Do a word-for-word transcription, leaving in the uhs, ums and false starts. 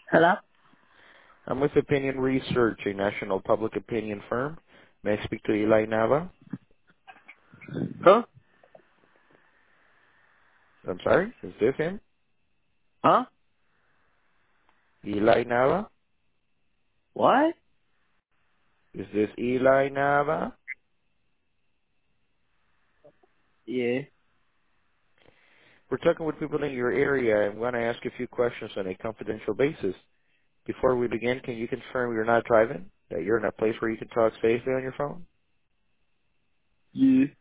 Hello? I'm with Opinion Research, a national public opinion firm. May I speak to Eli Nava? Huh? I'm sorry, is this him? Huh? Eli Nava? What? Is this Eli Nava? Yeah. We're talking with people in your area and want to ask a few questions on a confidential basis. Before we begin, can you confirm you're not driving? That you're in a place where you can talk safely on your phone? Yeah.